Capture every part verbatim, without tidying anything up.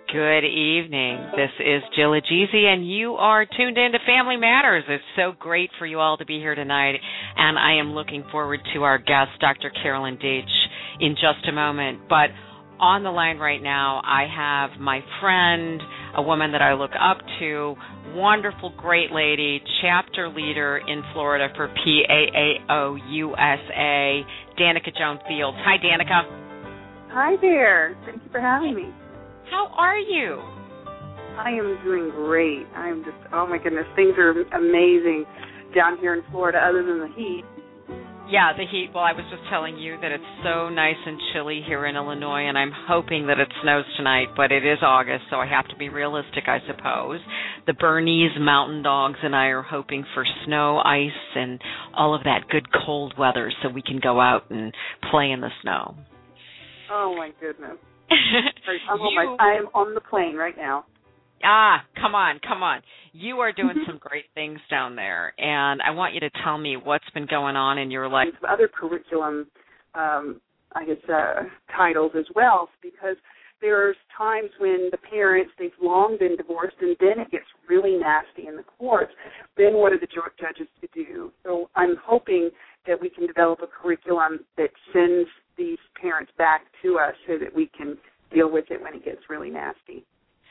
Good evening. This is Jill Ajeezy, and you are tuned in to Family Matters. It's so great for you all to be here tonight, and I am looking forward to our guest, Doctor Carolyn Deitch, in just a moment. But on the line right now, I have my friend, a woman that I look up to, wonderful, great lady, chapter leader in Florida for P A A O U S A, Danica Joan Fields. Hi, Danica. Hi there. Thank you for having me. How are you? I am doing great. I'm just, oh my goodness, things are amazing down here in Florida other than the heat. Yeah, the heat. Well, I was just telling you that it's so nice and chilly here in Illinois, and I'm hoping that it snows tonight, but it is August, so I have to be realistic, I suppose. The Bernese mountain dogs and I are hoping for snow, ice, and all of that good cold weather so we can go out and play in the snow. Oh, my goodness. I'm, on my, I am on the plane right now. Ah, come on, come on. You are doing some great things down there, and I want you to tell me what's been going on in your life. Some other curriculum, um, I guess, uh, titles as well, because there's times when the parents, they've long been divorced, and then it gets really nasty in the courts. Then what are the judges to do? So I'm hoping that we can develop a curriculum that sends these parents back to us so that we can deal with it when it gets really nasty.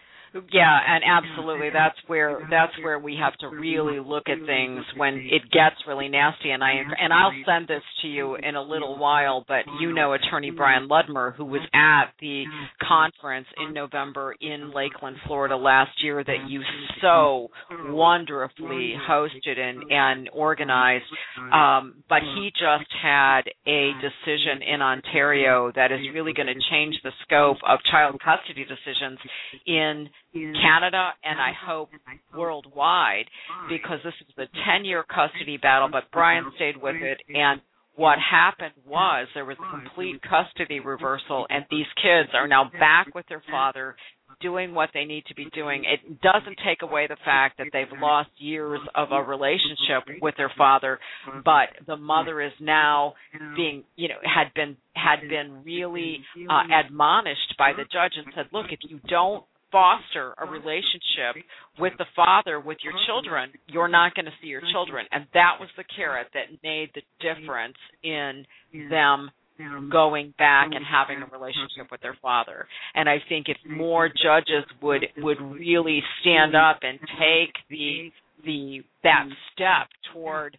Yeah, and absolutely, that's where that's where we have to really look at things when it gets really nasty. And I and I'll send this to you in a little while. But you know, Attorney Brian Ludmer, who was at the conference in November in Lakeland, Florida last year, that you so wonderfully hosted and and organized. Um, but he just had a decision in Ontario that is really going to change the scope of child custody decisions in Canada, and I hope worldwide, because this is the ten-year custody battle, but Brian stayed with it, and what happened was there was a complete custody reversal, and these kids are now back with their father doing what they need to be doing. It doesn't take away the fact that they've lost years of a relationship with their father, but the mother is now being, you know, had been had been really uh, admonished by the judge and said, look, if you don't foster a relationship with the father, with your children, you're not going to see your children. And that was the carrot that made the difference in them going back and having a relationship with their father. And I think if more judges would would really stand up and take the the that step toward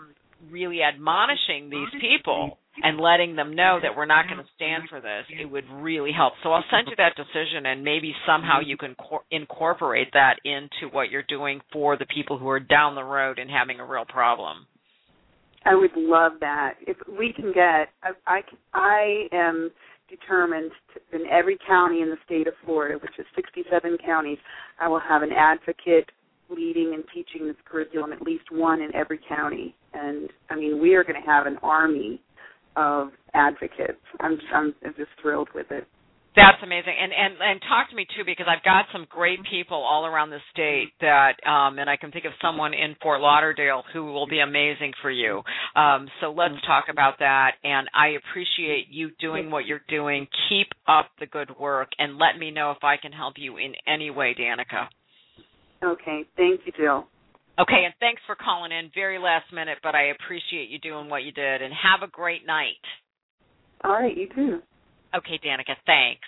really admonishing these people and letting them know that we're not going to stand for this, it would really help. So I'll send you that decision, and maybe somehow you can cor- incorporate that into what you're doing for the people who are down the road and having a real problem. I would love that. If we can get, I, I, I am determined to, in every county in the state of Florida, which is sixty-seven counties, I will have an advocate leading and teaching this curriculum, at least one in every county. And, I mean, we are going to have an army of advocates. I'm, I'm just thrilled with it. That's amazing. And, and and talk to me, too, because I've got some great people all around the state that, um, and I can think of someone in Fort Lauderdale who will be amazing for you. Um, so let's talk about that. And I appreciate you doing what you're doing. Keep up the good work, and let me know if I can help you in any way, Danica. Okay. Thank you, Jill. Okay, and thanks for calling in very last minute, but I appreciate you doing what you did, and have a great night. All right, you too. Okay, Danica, thanks.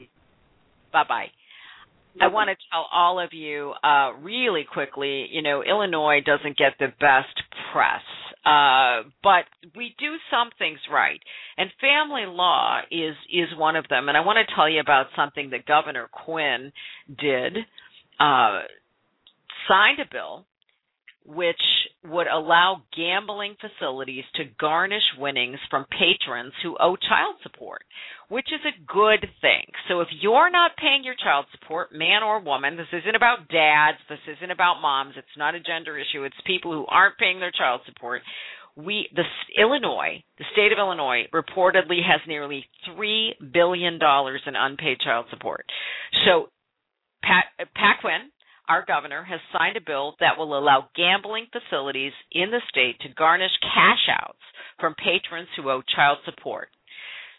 Bye-bye. I want to tell all of you uh, really quickly, you know, Illinois doesn't get the best press, uh, but we do some things right, and family law is, is one of them. And I want to tell you about something that Governor Quinn did, uh, signed a bill which would allow gambling facilities to garnish winnings from patrons who owe child support, which is a good thing. So if you're not paying your child support, man or woman, this isn't about dads, this isn't about moms, it's not a gender issue, it's people who aren't paying their child support. We, the Illinois, the state of Illinois, reportedly has nearly three billion dollars in unpaid child support. So Pat, Pat Quinn, our governor, has signed a bill that will allow gambling facilities in the state to garnish cash outs from patrons who owe child support.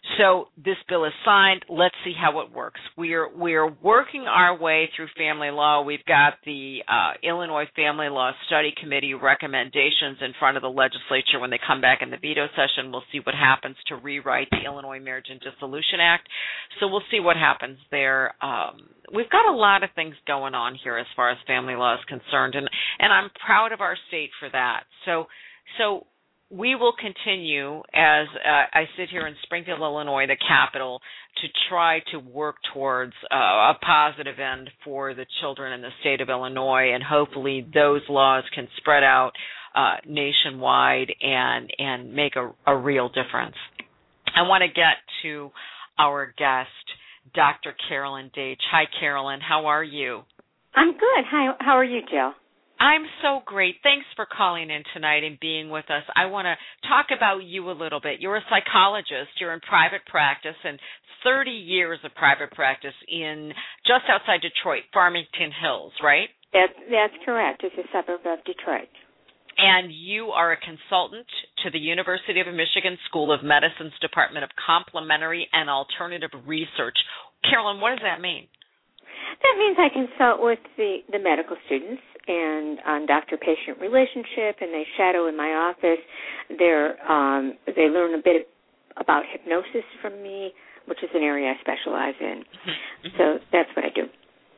So this bill is signed. Let's see how it works. We're we're working our way through family law. We've got the uh, Illinois Family Law Study Committee recommendations in front of the legislature. When they come back in the veto session, we'll see what happens to rewrite the Illinois Marriage and Dissolution Act. So we'll see what happens there. Um, we've got a lot of things going on here as far as family law is concerned, and, and I'm proud of our state for that. So so. We will continue, as uh, I sit here in Springfield, Illinois, the capital, to try to work towards uh, a positive end for the children in the state of Illinois, and hopefully those laws can spread out uh, nationwide and and make a, a real difference. I want to get to our guest, Doctor Carolyn Dage. Hi, Carolyn. How are you? I'm good. Hi. How are you, Jill? I'm so great. Thanks for calling in tonight and being with us. I want to talk about you a little bit. You're a psychologist. You're in private practice, and thirty years of private practice in just outside Detroit, Farmington Hills, right? That's, that's correct. It's a suburb of Detroit. And you are a consultant to the University of Michigan School of Medicine's Department of Complementary and Alternative Research. Carolyn, what does that mean? That means I consult with the, the medical students and on doctor-patient relationship, and they shadow in my office. They're, um, they learn a bit about hypnosis from me, which is an area I specialize in. Mm-hmm. So that's what I do.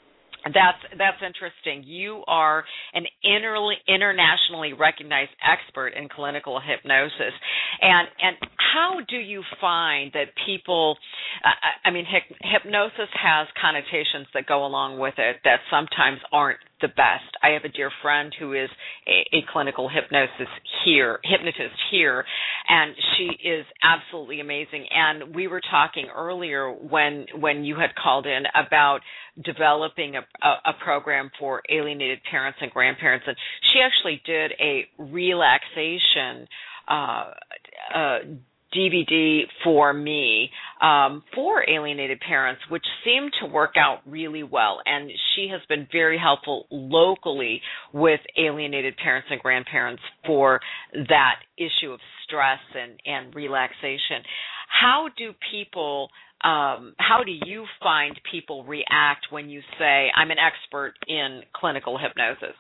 That's that's interesting. You are an interly, internationally recognized expert in clinical hypnosis, and and how do you find that people? Uh, I mean, hypnosis has connotations that go along with it that sometimes aren't the best. I have a dear friend who is a, a clinical hypnosis here, hypnotist here, and she is absolutely amazing. And we were talking earlier when when you had called in about developing a, a, a program for alienated parents and grandparents, and she actually did a relaxation uh, uh, D V D for me um, for alienated parents, which seemed to work out really well. And she has been very helpful locally with alienated parents and grandparents for that issue of stress and, and relaxation. How do people, um, how do you find people react when you say, I'm an expert in clinical hypnosis?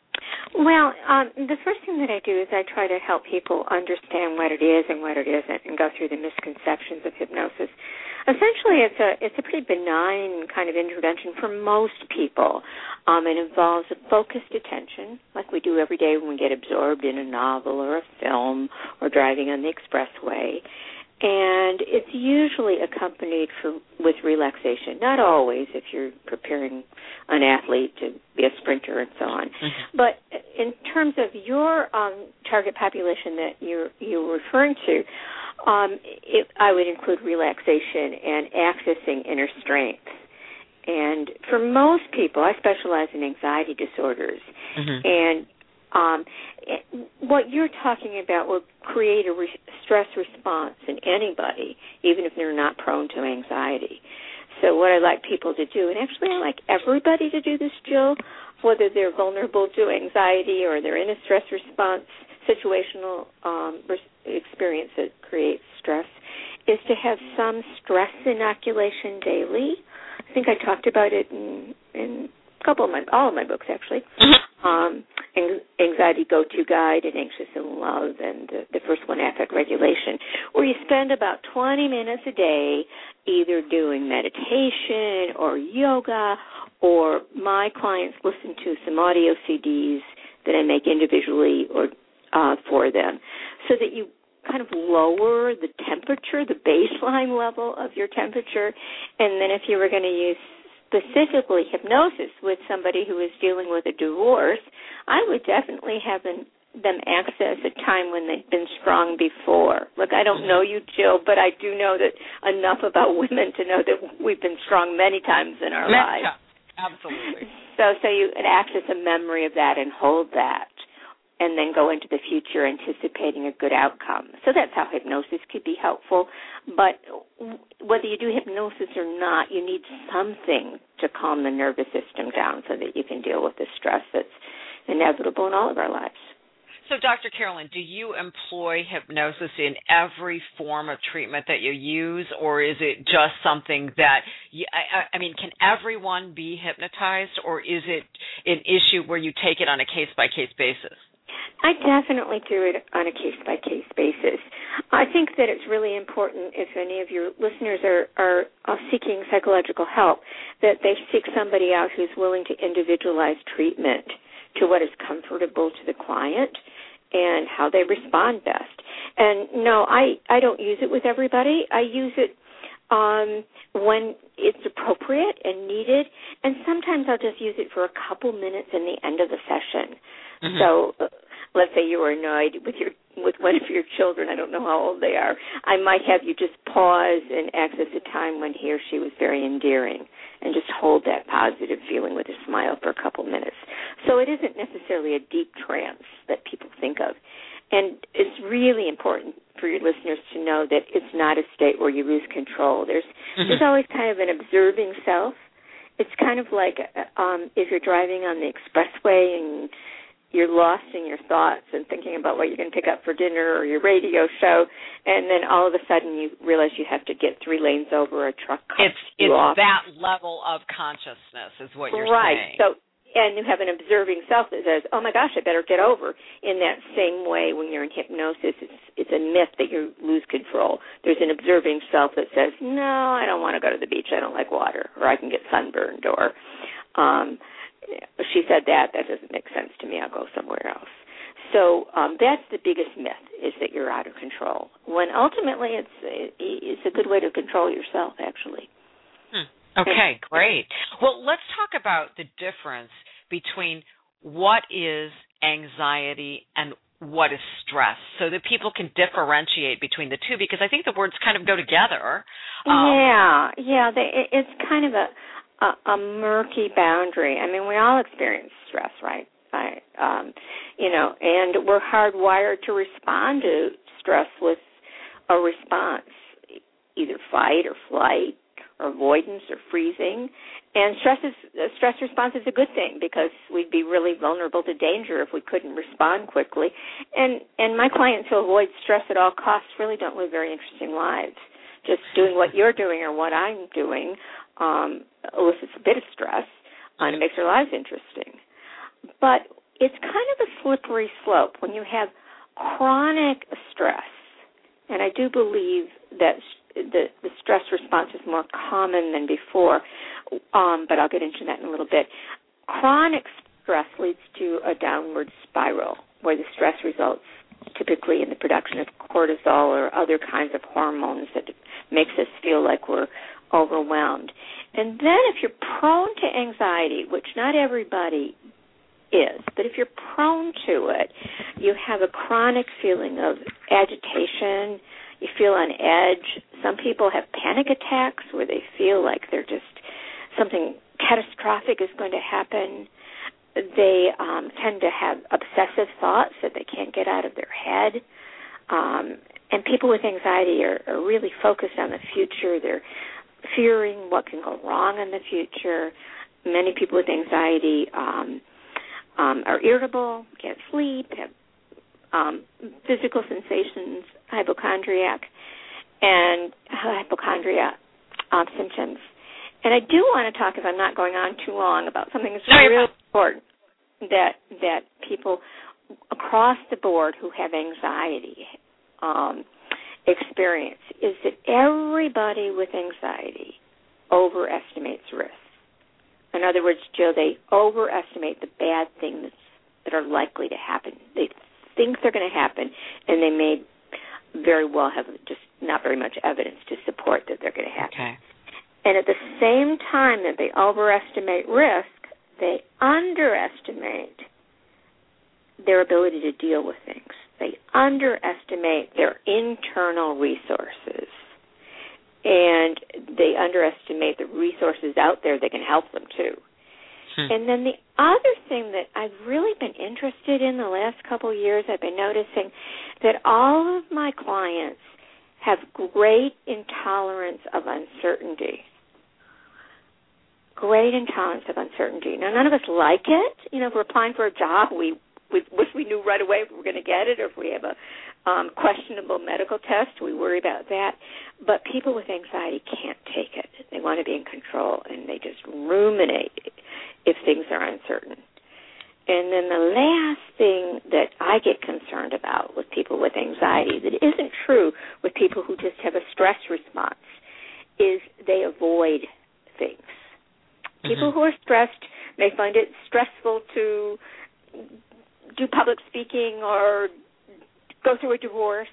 Well, um, the first thing that I do is I try to help people understand what it is and what it isn't, and go through the misconceptions of hypnosis. Essentially, it's a it's a pretty benign kind of intervention for most people. Um, it involves a focused attention, like we do every day when we get absorbed in a novel or a film or driving on the expressway. And it's usually accompanied for, with relaxation. Not always, if you're preparing an athlete to be a sprinter and so on. Mm-hmm. But in terms of your um, target population that you're, you're referring to, um, it, I would include relaxation and accessing inner strength. And for most people, I specialize in anxiety disorders. Mm-hmm. And Um, what you're talking about will create a re- stress response in anybody, even if they're not prone to anxiety. So what I like people to do, and actually I like everybody to do this, Jill, whether they're vulnerable to anxiety or they're in a stress response, situational um, experience that creates stress, is to have some stress inoculation daily. I think I talked about it in, in a couple of my, all of my books, actually. Um, Anxiety Go-To Guide and Anxious in Love, and the, the first one, Affect Regulation, where you spend about twenty minutes a day either doing meditation or yoga, or my clients listen to some audio C Ds that I make individually or uh, for them, so that you kind of lower the temperature, the baseline level of your temperature, and then if you were going to use specifically hypnosis with somebody who is dealing with a divorce, I would definitely have them, them access a time when they've been strong before. Look, I don't know you, Jill, but I do know that enough about women to know that we've been strong many times in our many lives. Times. Absolutely. So, so you can access a memory of that and hold that, and then go into the future anticipating a good outcome. So that's how hypnosis could be helpful. But whether you do hypnosis or not, you need something to calm the nervous system down so that you can deal with the stress that's inevitable in all of our lives. So, Doctor Carolyn, do you employ hypnosis in every form of treatment that you use, or is it just something that, you, I, I mean, can everyone be hypnotized, or is it an issue where you take it on a case-by-case basis? I definitely do it on a case-by-case basis. I think that it's really important if any of your listeners are, are, are seeking psychological help that they seek somebody out who's willing to individualize treatment to what is comfortable to the client and how they respond best. And no, I, I don't use it with everybody. I use it um, when it's appropriate and needed, and sometimes I'll just use it for a couple minutes in the end of the session. Mm-hmm. So uh, let's say you were annoyed with your with one of your children. I don't know how old they are. I might have you just pause and access a time when he or she was very endearing and just hold that positive feeling with a smile for a couple minutes. So it isn't necessarily a deep trance that people think of. And it's really important for your listeners to know that it's not a state where you lose control. There's mm-hmm. there's always kind of an observing self. It's kind of like um, if you're driving on the expressway and you're lost in your thoughts and thinking about what you're going to pick up for dinner or your radio show, and then all of a sudden you realize you have to get three lanes over, a truck cuts It's, you it's off. that level of consciousness is what you're right. saying. So, and you have an observing self that says, oh, my gosh, I better get over. In that same way, when you're in hypnosis, it's, it's a myth that you lose control. There's an observing self that says, no, I don't want to go to the beach. I don't like water, or I can get sunburned, or um, she said that. That doesn't make sense to me. I'll go somewhere else. So um, that's the biggest myth, is that you're out of control, when ultimately it's, it's a good way to control yourself, actually. Hmm. Okay, great. Well, let's talk about the difference between what is anxiety and what is stress, so that people can differentiate between the two, because I think the words kind of go together. Um, yeah, yeah, they, it's kind of a, a, a murky boundary. I mean, we all experience stress, right? I, um, you know, and we're hardwired to respond to stress with a response, either fight or flight, or avoidance or freezing. And stress is, uh, stress response is a good thing, because we'd be really vulnerable to danger if we couldn't respond quickly. And and my clients who avoid stress at all costs really don't live very interesting lives. Just doing what you're doing or what I'm doing um, elicits a bit of stress, and it makes our lives interesting. But it's kind of a slippery slope when you have chronic stress. And I do believe that The, the stress response is more common than before, um, but I'll get into that in a little bit. Chronic stress leads to a downward spiral, where the stress results typically in the production of cortisol or other kinds of hormones that makes us feel like we're overwhelmed. And then if you're prone to anxiety, which not everybody is, but if you're prone to it, you have a chronic feeling of agitation. You feel on edge. Some people have panic attacks where they feel like they're just something catastrophic is going to happen. They um, tend to have obsessive thoughts that they can't get out of their head. Um, and people with anxiety are, are really focused on the future. They're fearing what can go wrong in the future. Many people with anxiety um, um, are irritable, can't sleep, have um, physical sensations, hypochondriac, and hypochondria um, symptoms. And I do want to talk, if I'm not going on too long, about something that's no, really important that that people across the board who have anxiety um, experience, is that everybody with anxiety overestimates risk. In other words, Joe, they overestimate the bad things that are likely to happen. They think they're going to happen, and they may very well have just not very much evidence to support that they're going to happen. Okay. And at the same time that they overestimate risk, they underestimate their ability to deal with things. They underestimate their internal resources. And they underestimate the resources out there that can help them, too. Hmm. And then the other thing that I've really been interested in the last couple of years, I've been noticing that all of my clients have great intolerance of uncertainty. Great intolerance of uncertainty. Now, none of us like it. You know, if we're applying for a job, we we wish we knew right away if we were going to get it, or if we have a um, questionable medical test, we worry about that. But people with anxiety can't take it. They want to be in control, and they just ruminate if things are uncertain. And then the last thing that I get concerned about with people with anxiety that isn't true with people who just have a stress response is they avoid things. Mm-hmm. People who are stressed may find it stressful to do public speaking or go through a divorce,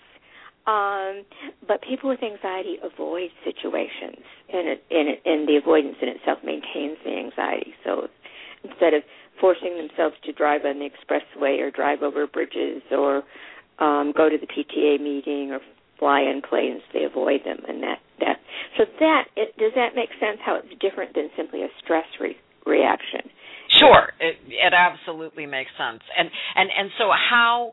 um, but people with anxiety avoid situations, and, it, and, it, and the avoidance in itself maintains the anxiety. So instead of forcing themselves to drive on the expressway or drive over bridges or um, go to the P T A meeting or fly in planes, they avoid them. And that, that so that it, does that make sense? How it's different than simply a stress re- reaction? Sure, it, it absolutely makes sense. And and and so how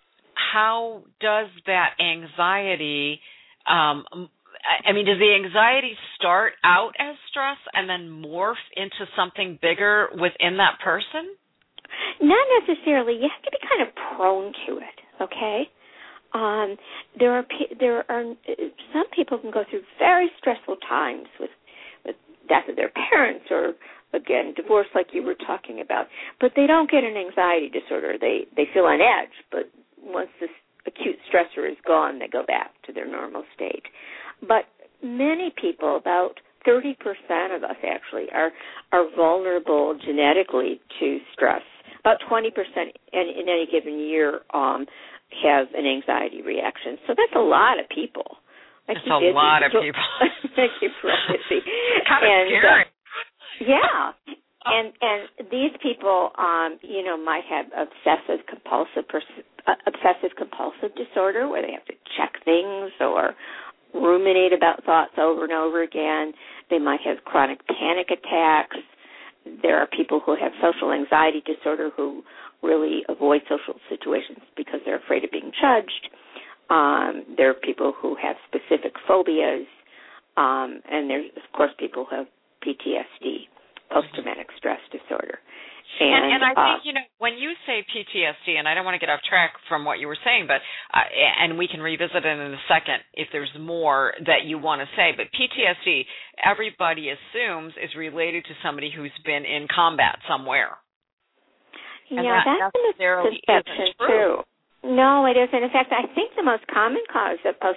how does that anxiety? Um, I mean, does the anxiety start out as stress and then morph into something bigger within that person? Not necessarily. You have to be kind of prone to it, okay? Um, there are there are some people can go through very stressful times with, with death of their parents or, again, divorce like you were talking about, but they don't get an anxiety disorder. They, they feel on edge, but once this acute stressor is gone, they go back to their normal state. But many people, about thirty percent of us actually, are are vulnerable genetically to stress. About twenty percent in, in any given year um, have an anxiety reaction. So that's a lot of people. That's a busy. lot of people. Thank you for busy. Kind of scary. Uh, yeah. And and these people, um, you know, might have obsessive compulsive pers- uh, obsessive compulsive disorder, where they have to check things or ruminate about thoughts over and over again. They might have chronic panic attacks. There are people who have social anxiety disorder who really avoid social situations because they're afraid of being judged. Um, there are people who have specific phobias, um, and there's, of course, people who have P T S D, post-traumatic stress disorder. And, and, and I think, uh, you know, when you say P T S D, and I don't want to get off track from what you were saying, but uh, and we can revisit it in a second if there's more that you want to say, but P T S D, everybody assumes is related to somebody who's been in combat somewhere. Yeah, that that's a misconception, too. No, it isn't. In fact, I think the most common cause of post,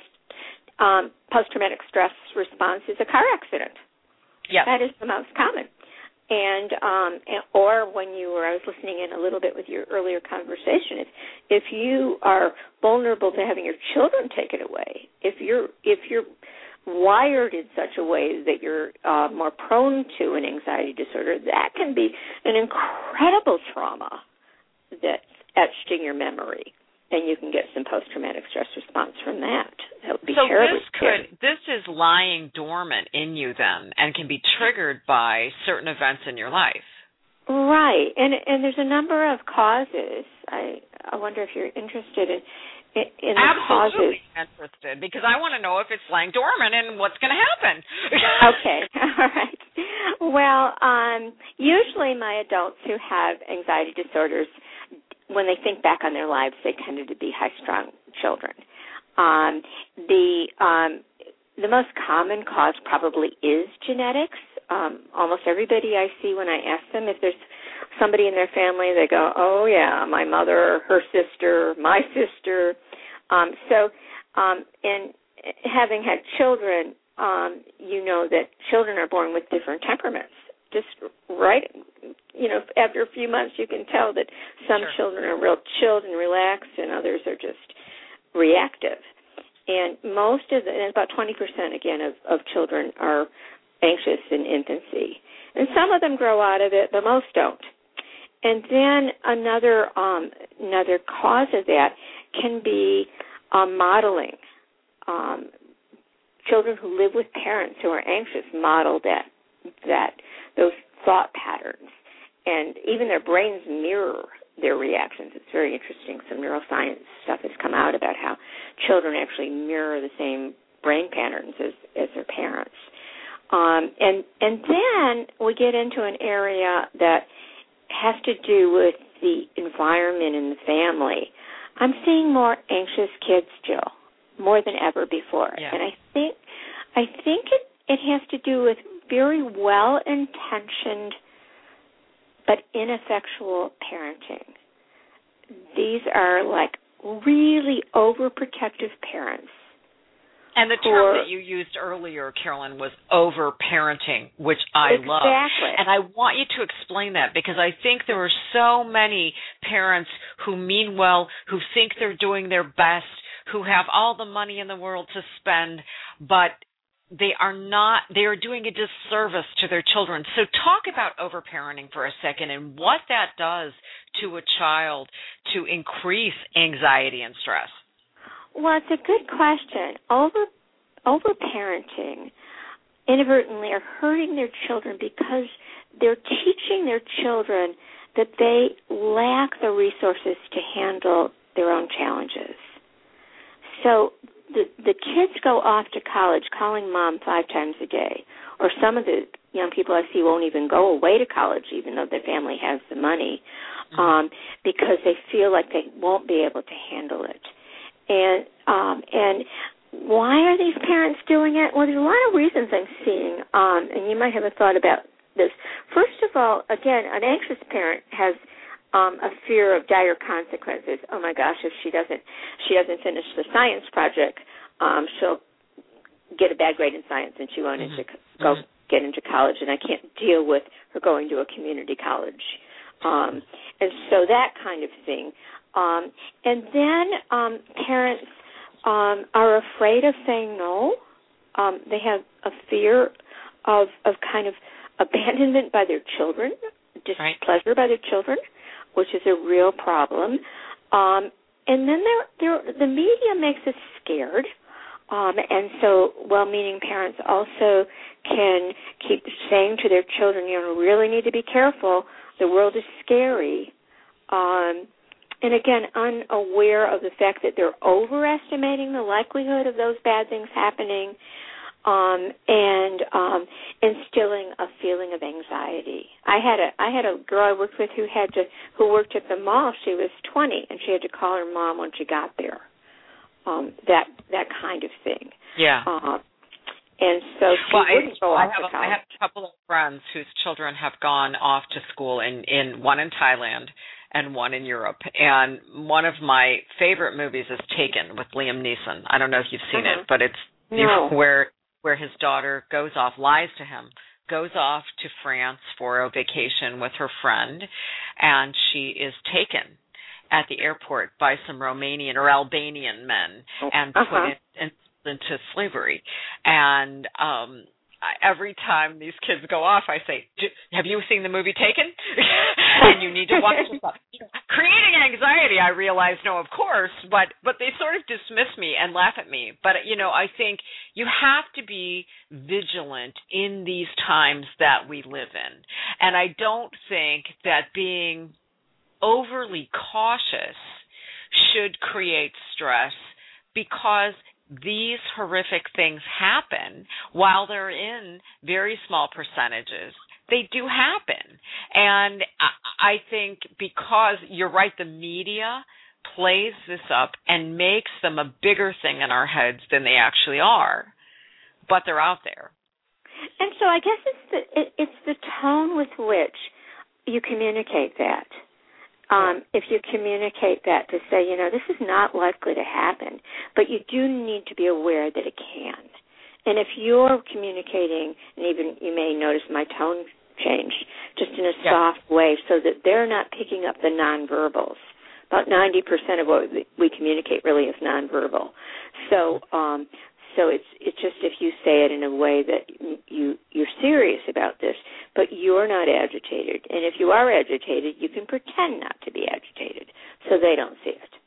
um, post-traumatic stress response is a car accident. Yes. That is the most common. And, um, or when you were, I was listening in a little bit with your earlier conversation, if, if you are vulnerable to having your children taken away, if you're, if you're wired in such a way that you're uh, more prone to an anxiety disorder, that can be an incredible trauma that's etched in your memory. And you can get some post-traumatic stress response from that. That would be so terribly this scary. could this is lying dormant in you then, and can be triggered by certain events in your life. Right, and and there's a number of causes. I I wonder if you're interested in in, in the Absolutely causes. interested, because I want to know if it's lying dormant and what's going to happen. Okay, all right. Well, um, usually my adults who have anxiety disorders, when they think back on their lives, they tended to be high-strung children. Um, the um, the most common cause probably is genetics. Um, almost everybody I see when I ask them if there's somebody in their family, they go, oh, yeah, my mother, her sister, my sister. Um, so um, in having had children, um, you know that children are born with different temperaments. Just right, you know, after a few months you can tell that some sure. children are real chilled and relaxed and others are just reactive. And most of the, and about twenty percent, again, of, of children are anxious in infancy. And some of them grow out of it, but most don't. And then another um, another cause of that can be um, modeling. Um, children who live with parents who are anxious model that that those thought patterns, and even their brains mirror their reactions. It's very interesting. Some neuroscience stuff has come out about how children actually mirror the same brain patterns as, as their parents. Um, and and then we get into an area that has to do with the environment in the family, I'm seeing more anxious kids, Jill, more than ever before. Yeah. And I think I think it, it has to do with very well-intentioned but ineffectual parenting. These are like really overprotective parents. And the term that you used earlier, Carolyn, was over-parenting, which I exactly. love. And I want you to explain that, because I think there are so many parents who mean well, who think they're doing their best, who have all the money in the world to spend, but they are not, they are doing a disservice to their children. So talk about over-parenting for a second and what that does to a child to increase anxiety and stress. Well, it's a good question. Over over-parenting inadvertently are hurting their children because they're teaching their children that they lack the resources to handle their own challenges. So the the kids go off to college calling mom five times a day, or some of the young people I see won't even go away to college even though their family has the money, mm-hmm. um, because they feel like they won't be able to handle it. And um, and why are these parents doing it? Well, there's a lot of reasons I'm seeing, um, and you might have a thought about this. First of all, again, an anxious parent has um, a fear of dire consequences. Oh my gosh, if she doesn't she doesn't finish the science project, um, she'll get a bad grade in science, and she won't mm-hmm. into, go mm-hmm. get into college. And I can't deal with her going to a community college, um, and so that kind of thing. Um, and then um, parents um, are afraid of saying no. Um, they have a fear of of kind of abandonment by their children, displeasure right. by their children, which is a real problem. Um, and then they're, they're, the media makes us scared. Um, and so well-meaning parents also can keep saying to their children, you know, really need to be careful. The world is scary. Um And again, unaware of the fact that they're overestimating the likelihood of those bad things happening, um, and um, instilling a feeling of anxiety. I had a I had a girl I worked with who had to who worked at the mall. She was twenty, and she had to call her mom when she got there. Um, that that kind of thing. Yeah. Uh, and so she well, wouldn't I, go off I have, to college. I have a couple of friends whose children have gone off to school, in, in one in Thailand and one in Europe. And one of my favorite movies is Taken with Liam Neeson. I don't know if you've seen uh-huh. it, but it's no. you know, where where his daughter goes off, lies to him, goes off to France for a vacation with her friend, and she is taken at the airport by some Romanian or Albanian men and uh-huh. put in, in, into slavery. And um every time these kids go off, I say, have you seen the movie Taken? And you need to watch this stuff. Creating anxiety, I realize, no, of course, but, but they sort of dismiss me and laugh at me. But, you know, I think you have to be vigilant in these times that we live in. And I don't think that being overly cautious should create stress, because these horrific things happen while they're in very small percentages. They do happen. And I think because you're right, the media plays this up and makes them a bigger thing in our heads than they actually are, but they're out there. And so I guess it's the, it, it's the tone with which you communicate that. Um, if you communicate that to say, you know, this is not likely to happen, but you do need to be aware that it can. And if you're communicating, and even you may notice my tone change, just in a yeah. soft way, so that they're not picking up the nonverbals. About ninety percent of what we communicate really is nonverbal. So, um, so it's it's just if you say it in a way that you you're serious about this, but you're not agitated. And if you are agitated, you can pretend not to be agitated, so they don't see it.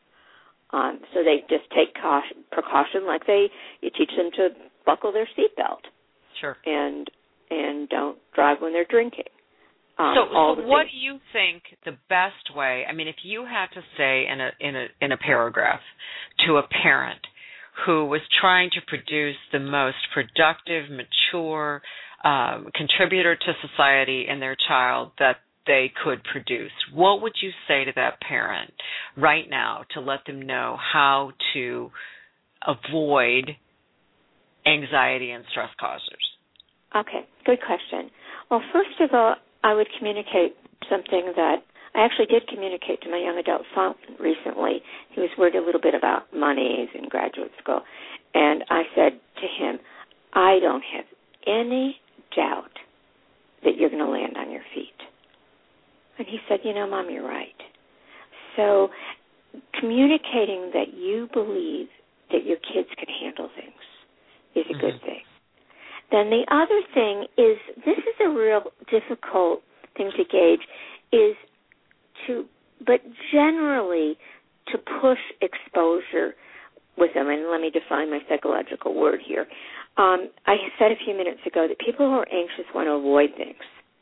Um, so they just take caution, precaution, like they you teach them to buckle their seatbelt. Sure. And and don't drive when they're drinking. Um, so, so what do you think the best way? I mean, if you had to say in a in a in a paragraph to a parent who was trying to produce the most productive, mature um, contributor to society in their child that they could produce. What would you say to that parent right now to let them know how to avoid anxiety and stress causers? Okay, good question. Well, first of all, I would communicate something that I actually did communicate to my young adult son recently. He was worried a little bit about money. He's in graduate school. And I said to him, I don't have any doubt that you're going to land on your feet. And he said, you know, Mom, you're right. So communicating that you believe that your kids can handle things is a mm-hmm. good thing. Then the other thing is, this is a real difficult thing to gauge, is to, but generally to push exposure with them. And let me define my psychological word here. Um, I said a few minutes ago that people who are anxious want to avoid things.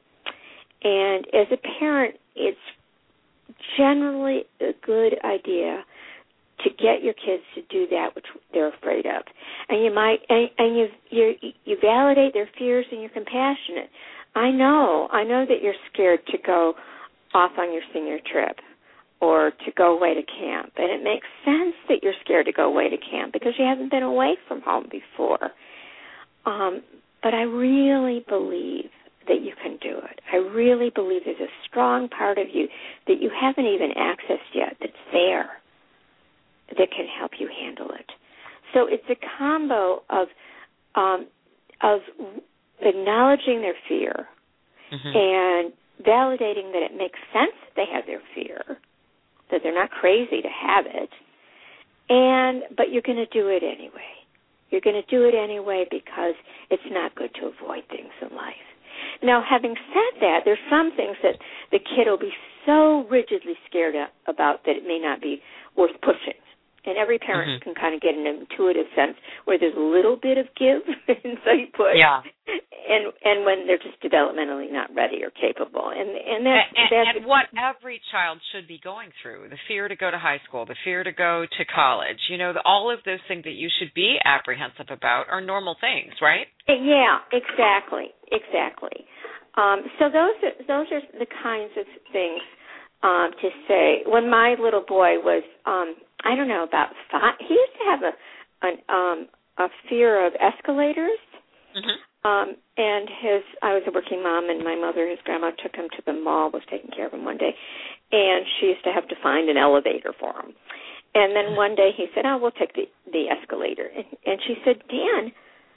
And as a parent, it's generally a good idea to get your kids to do that which they're afraid of. And you might, and, and you you you validate their fears and you're compassionate. I know, I know that you're scared to go off on your senior trip or to go away to camp. And it makes sense that you're scared to go away to camp because you haven't been away from home before. Um, but I really believe that you can do it. I really believe there's a strong part of you that you haven't even accessed yet that's there that can help you handle it. So it's a combo of um, of acknowledging their fear mm-hmm. and validating that it makes sense that they have their fear, that they're not crazy to have it, and but you're going to do it anyway. You're going to do it anyway because it's not good to avoid things in life. Now, having said that, there's some things that the kid will be so rigidly scared about that it may not be worth pushing. And every parent mm-hmm. can kind of get an intuitive sense where there's a little bit of give, and so you push. Yeah. And and when they're just developmentally not ready or capable, and and that's and, that's and what every child should be going through: the fear to go to high school, the fear to go to college. You know, the, all of those things that you should be apprehensive about are normal things, right? Yeah, exactly, exactly. Um, so those are, those are the kinds of things um, to say. When my little boy was, um, I don't know, about five, he used to have a an, um, a fear of escalators. Mm-hmm. Um, and his, I was a working mom, and my mother, his grandma, took him to the mall, was taking care of him one day, and she used to have to find an elevator for him. And then one day he said, oh, we'll take the, the escalator. And, and she said, Dan,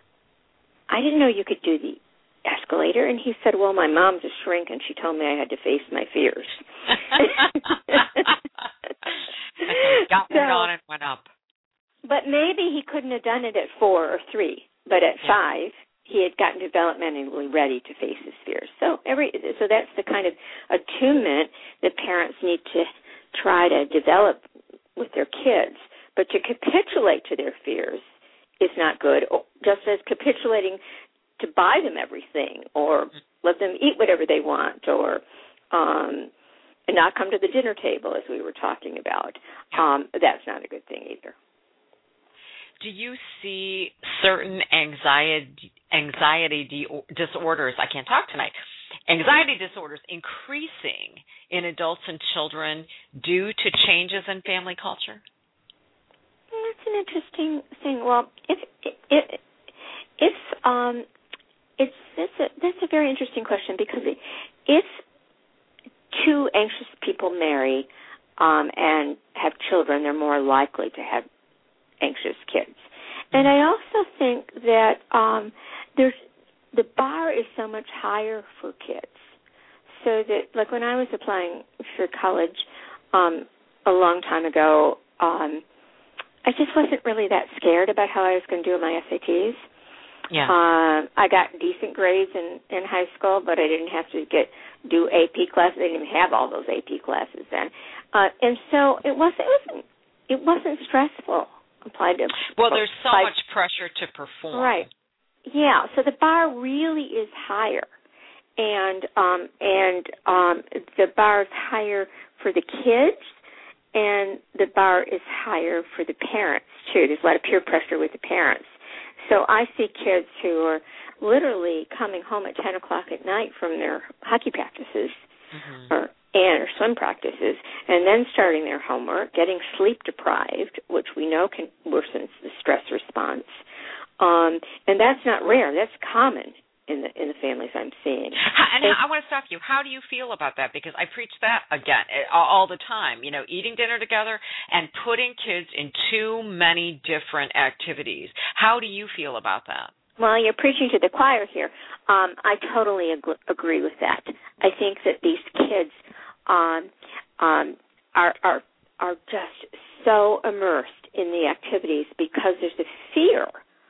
I didn't know you could do the escalator. And he said, well, my mom's a shrink, and she told me I had to face my fears. Got so, on and went up. But maybe he couldn't have done it at four or three, but at yeah. five, he had gotten developmentally ready to face his fears. So every so that's the kind of attunement that parents need to try to develop with their kids. But to capitulate to their fears is not good, just as capitulating to buy them everything or let them eat whatever they want or um, and not come to the dinner table, as we were talking about. Um, that's not a good thing either. Do you see certain anxiety anxiety de- disorders, I can't talk tonight, anxiety disorders increasing in adults and children due to changes in family culture? That's an interesting thing. Well, if if if um, it's that's a that's a very interesting question because if two anxious people marry um, and have children, they're more likely to have anxious kids. And I also think that um, there's the bar is so much higher for kids. So that, like when I was applying for college um, a long time ago, um, I just wasn't really that scared about how I was going to do in my S A Ts. Yeah. Uh, I got decent grades in, in high school, but I didn't have to get do A P classes. They didn't even have all those A P classes then, uh, and so it wasn't. It wasn't. It wasn't stressful. Applied to well, there's so applied, much pressure to perform. Right. Yeah. So the bar really is higher, and um, and um, the bar is higher for the kids, and the bar is higher for the parents too. There's a lot of peer pressure with the parents. So I see kids who are literally coming home at ten o'clock at night from their hockey practices mm-hmm. or and or swim practices, and then starting their homework, getting sleep deprived, which we know can worsen the stress response. Um, and that's not rare. That's common in the in the families I'm seeing. And, and I want to stop you. How do you feel about that? Because I preach that, again, all the time, you know, eating dinner together and putting kids in too many different activities. How do you feel about that? Well, you're preaching to the choir here. Um, I totally ag- agree with that. I think that these kids um, um, are, are, are just so immersed in the activities because there's a fear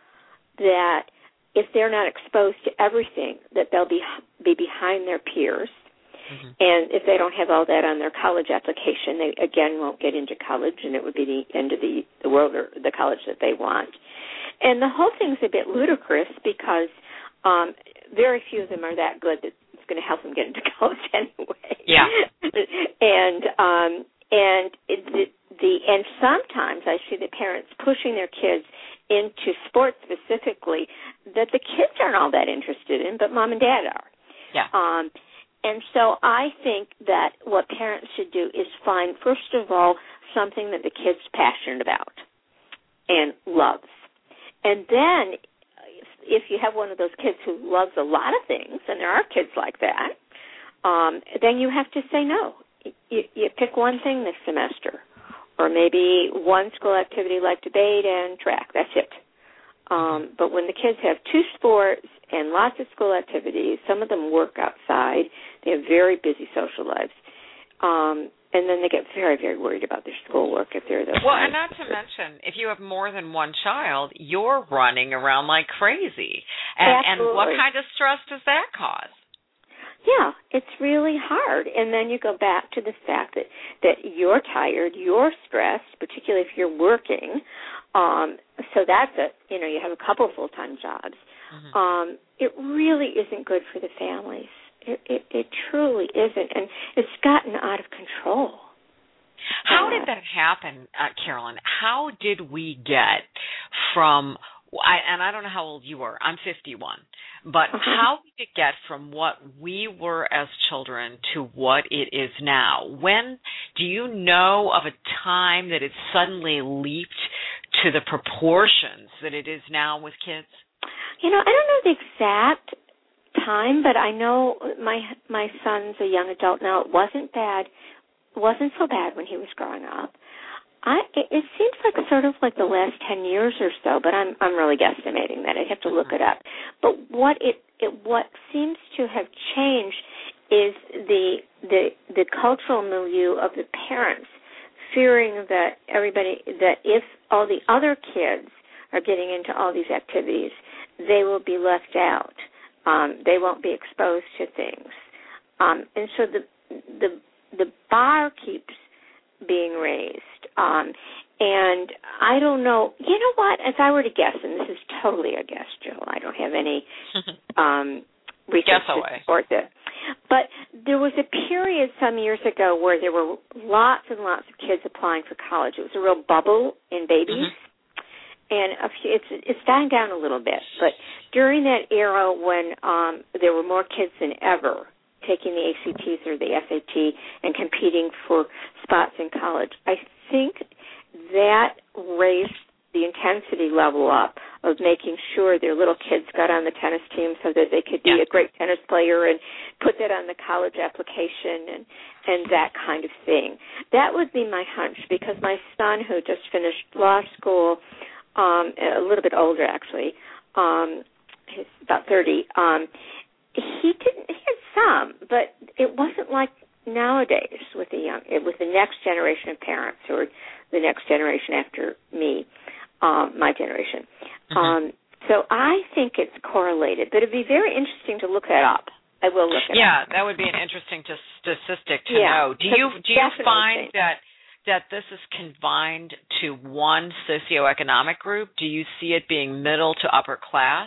that if they're not exposed to everything, that they'll be be behind their peers. Mm-hmm. And if they don't have all that on their college application, they, again, won't get into college, and it would be the end of the, the world or the college that they want. And the whole thing's a bit ludicrous because um, very few of them are that good that it's going to help them get into college anyway. Yeah. and um, and it, the, the and sometimes I see the parents pushing their kids into sports specifically that the kids aren't all that interested in, but mom and dad are. Yeah. Um, and so I think that what parents should do is find, first of all, something that the kid's passionate about and loves. And then if you have one of those kids who loves a lot of things, and there are kids like that, um, then you have to say no. You, you pick one thing this semester, or maybe one school activity like debate and track. That's it. Um, but when the kids have two sports and lots of school activities, some of them work outside, they have very busy social lives, um, and then they get very, very worried about their schoolwork if they're those. Well, and not to mention, if you have more than one child, you're running around like crazy. And, and what kind of stress does that cause? Yeah, it's really hard. And then you go back to the fact that, that you're tired, you're stressed, particularly if you're working. Um, so that's a, you know, you have a couple of full-time jobs. Mm-hmm. Um, it really isn't good for the families. It, it, it truly isn't. And it's gotten out of control. How uh, did that happen, uh, Carolyn? How did we get from, I, and I don't know how old you are, I'm fifty-one, but uh-huh. how did it get from what we were as children to what it is now? When, do you know of a time that it suddenly leaped to the proportions that it is now with kids? You know, I don't know the exact time, but I know my my son's a young adult now. It wasn't bad. It wasn't so bad when he was growing up. I it, it seems like sort of like the last ten years or so, but I'm I'm really guesstimating that. I'd have to look it up. But what it, it what seems to have changed is the the the cultural milieu of the parents fearing that everybody that if all the other kids are getting into all these activities, they will be left out. Um, they won't be exposed to things, um, and so the the the bar keeps being raised. Um, and I don't know. You know what? If I were to guess, and this is totally a guess, Jill, I don't have any um, research to support this. But there was a period some years ago where there were lots and lots of kids applying for college. It was a real bubble in babies. Mm-hmm. And a few, it's it's dying down a little bit. But during that era when um, there were more kids than ever taking the A C Ts or the S A T and competing for spots in college, I think that raised the intensity level up of making sure their little kids got on the tennis team so that they could be yeah. a great tennis player and put that on the college application and, and that kind of thing. That would be my hunch because my son, who just finished law school, um, a little bit older actually, um, he's about thirty, um, he didn't, he had some, but it wasn't like nowadays with the young, with the next generation of parents or the next generation after me, um, my generation. Mm-hmm. Um, so I think it's correlated, but it'd be very interesting to look that up. I will look it yeah, up. Yeah, that would be an interesting to, statistic to yeah, know. Do you do you find that that this is confined to one socioeconomic group? Do you see it being middle to upper class,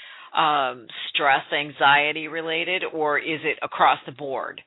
um, stress, anxiety related, or is it across the board?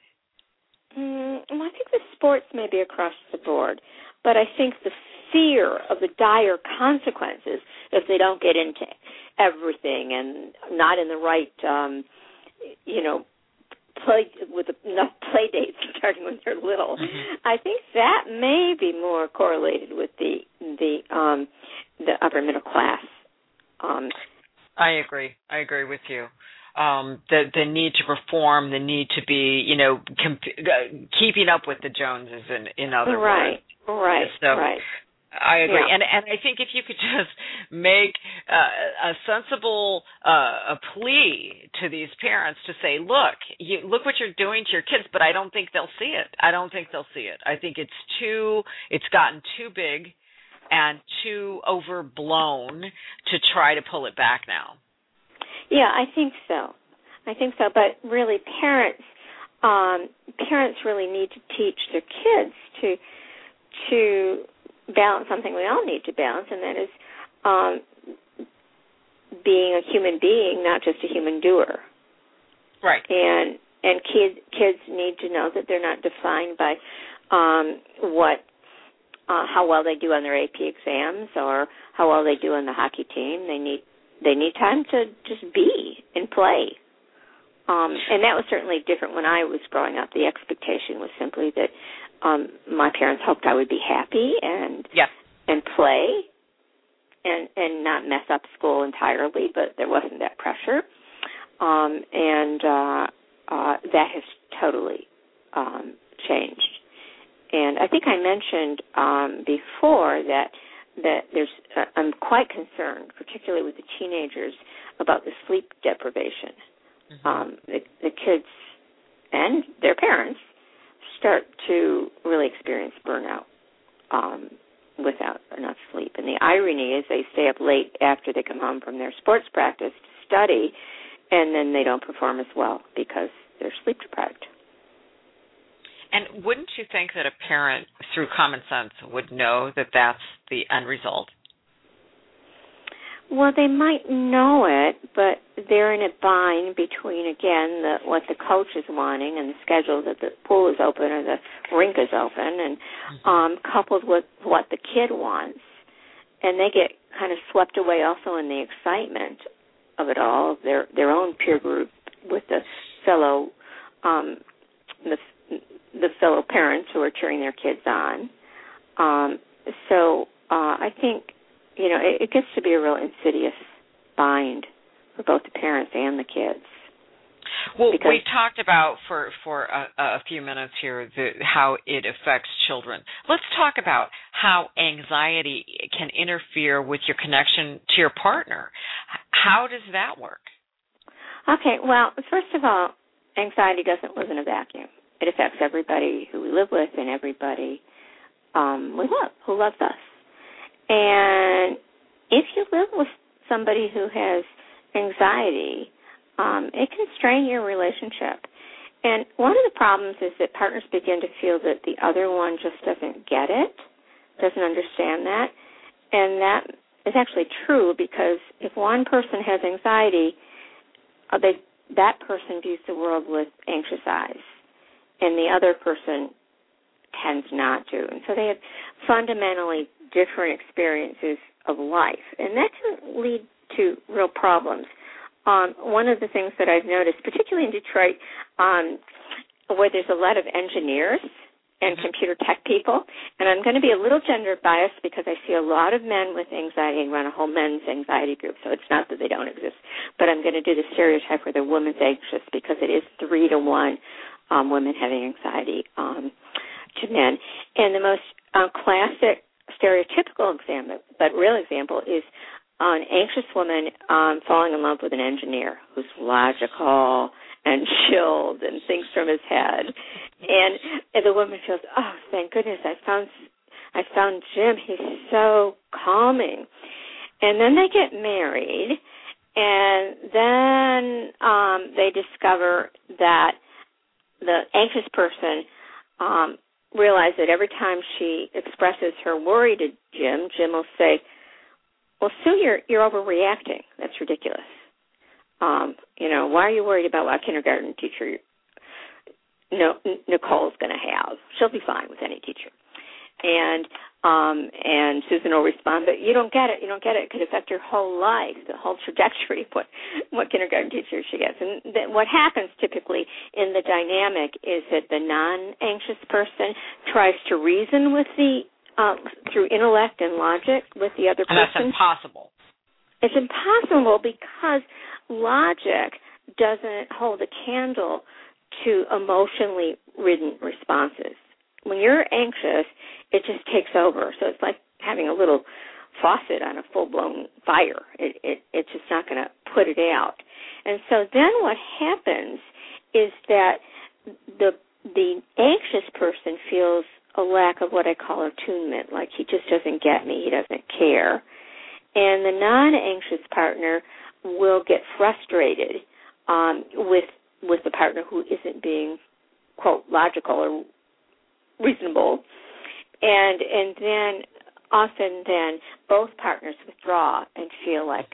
Mm, well, I think the sports may be across the board, but I think the fear of the dire consequences if they don't get into everything and not in the right, um, you know, play with enough play dates starting when they're little. Mm-hmm. I think that may be more correlated with the the um, the upper middle class. Um, I agree. I agree with you. Um, the the need to perform, the need to be, you know, comp- keeping up with the Joneses, in in other right, words. Right. So right. I agree, yeah. and and I think if you could just make uh, a sensible uh, a plea to these parents to say, look, you, look what you're doing to your kids, but I don't think they'll see it. I don't think they'll see it. I think it's too, it's gotten too big and too overblown to try to pull it back now. Yeah, I think so. I think so, but really, parents, um, parents really need to teach their kids to to. balance something we all need to balance, and that is um, being a human being, not just a human doer. Right. And and kids kids need to know that they're not defined by um, what uh, how well they do on their A P exams or how well they do on the hockey team. They need they need time to just be and play. Um, and that was certainly different when I was growing up. The expectation was simply that um, my parents hoped I would be happy and yes. and play and and not mess up school entirely, but there wasn't that pressure. Um, and uh, uh, that has totally um, changed. And I think I mentioned um, before that that there's uh, I'm quite concerned, particularly with the teenagers, about the sleep deprivation. Mm-hmm. Um, the, the kids and their parents start to really experience burnout um, without enough sleep. And the irony is they stay up late after they come home from their sports practice to study, and then they don't perform as well because they're sleep deprived. And wouldn't you think that a parent, through common sense, would know that that's the end result? Well, they might know it, but they're in a bind between, again, the, what the coach is wanting and the schedule that the pool is open or the rink is open, and um, coupled with what the kid wants. And they get kind of swept away also in the excitement of it all, of their, their own peer group with the fellow um, the, the fellow parents who are cheering their kids on. Um, so uh, I think, you know, it, it gets to be a real insidious bind for both the parents and the kids. Well, we talked about for, for a, a few minutes here the, how it affects children. Let's talk about how anxiety can interfere with your connection to your partner. How does that work? Okay, well, first of all, anxiety doesn't live in a vacuum. It affects everybody who we live with and everybody um, we love, who loves us. And if you live with somebody who has anxiety, um, it can strain your relationship. And one of the problems is that partners begin to feel that the other one just doesn't get it, doesn't understand that. And that is actually true because if one person has anxiety, uh, they, that person views the world with anxious eyes, and the other person tends not to. And so they have fundamentally different experiences of life, and that can lead to real problems. Um, one of the things that I've noticed, particularly in Detroit, um, where there's a lot of engineers and computer tech people, and I'm going to be a little gender biased because I see a lot of men with anxiety and run a whole men's anxiety group, so it's not that they don't exist, but I'm going to do the stereotype where the woman's anxious because it is three to one um, women having anxiety um, to men. And the most uh, classic stereotypical example, but real example, is an anxious woman um, falling in love with an engineer who's logical and chilled and thinks from his head. And, and the woman feels, oh, thank goodness, I found I found Jim. He's so calming. And then they get married, and then um, they discover that the anxious person um, realizes that every time she expresses her worry to Jim, Jim will say, well, Sue, you're, you're overreacting. That's ridiculous. Um, you know, why are you worried about what kindergarten teacher no, Nicole's going to have? She'll be fine with any teacher. And Um, and Susan will respond, but you don't get it. You don't get it. It could affect your whole life, the whole trajectory of what, what kindergarten teacher she gets. And th- what happens typically in the dynamic is that the non-anxious person tries to reason with the, um, through intellect and logic with the other person. And that's impossible. It's impossible because logic doesn't hold a candle to emotionally ridden responses. When you're anxious, it just takes over. So it's like having a little faucet on a full-blown fire. It, it, it's just not going to put it out. And so then what happens is that the the anxious person feels a lack of what I call attunement, like he just doesn't get me, he doesn't care. And the non-anxious partner will get frustrated um, with with the partner who isn't being, quote, logical or reasonable, and and then often then both partners withdraw and feel like